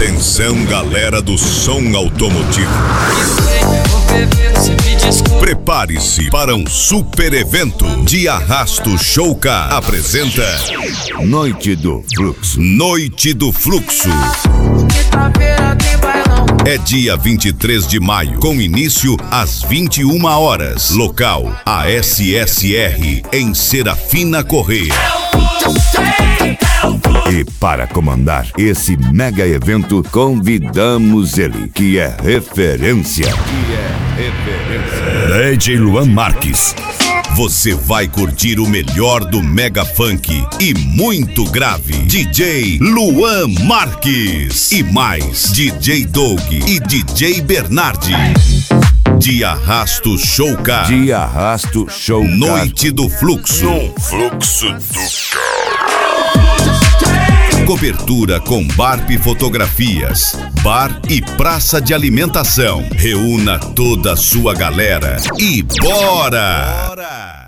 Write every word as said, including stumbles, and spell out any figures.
Atenção, galera do som automotivo. Prepare-se para um super evento. De Arrasto Showcar apresenta Noite do Fluxo. Noite do Fluxo. É dia vinte e três de maio, com início às vinte e uma horas. Local: a S S R, em Serafina Corrêa. E para comandar esse mega evento, convidamos ele, que é referência. Que é referência. D J Luan Marques. Você vai curtir o melhor do Mega Funk e muito grave. D J Luan Marques. E mais D J Doug e D J Bernardi. De Arrasto Showcar. De Arrasto Showcar. Noite do Fluxo. No fluxo do carro. Cobertura com Barp Fotografias, bar e praça de alimentação. Reúna toda a sua galera e bora! Bora!